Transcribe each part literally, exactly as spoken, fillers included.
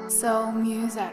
Soul music.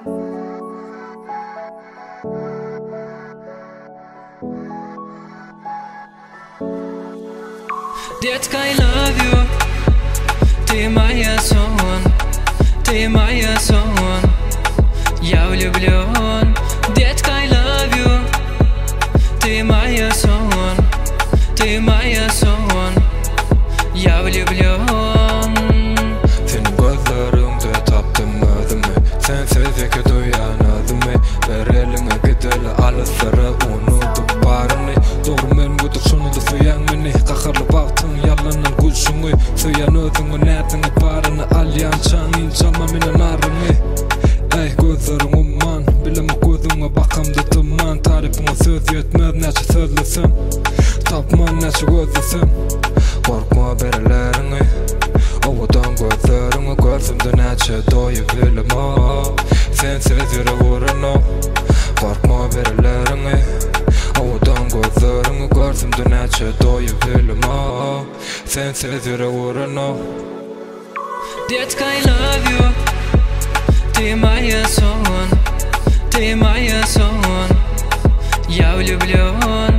Детка, I love you. Ты моя сон, ты моя сон. Я влюблен. Детка, I love you. Ты моя сон, ты моя сон. Я влюблен. Senin gözlerinde taptım özümü. Sensiz iki duyanmadım. Ver elime gideli alısları unutup barını. Doğru men budur şunu da suyan beni. Kahırlı baktın yalanın gülşünü. Suyan özünü netini barını. Alyan çanın çalma minin arını. Ey gözlerin umman. Bileme gözüme bakamdı tıman. Tarifine söz yetmez neçe sözlüsüm. Tapman neçe gözlüsüm. Korkma berelerini. Ovadan gözlerimi gözümde neçe doyubildim o. Sensiz yüreğuğrun o. Korkma berelerini. Ovadan gözlerimi gözümde neçe doyubildim o. Sensiz yüreğuğrun o. Детка, I love you. Ты моя сон, ты моя сон. Я влюблен.